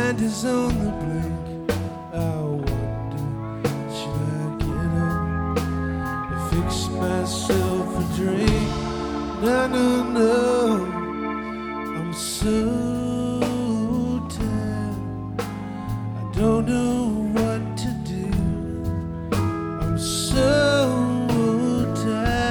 mind is on the blink. I wonder, should I get up and fix myself a drink? No, no, no, I'm so tired. I don't know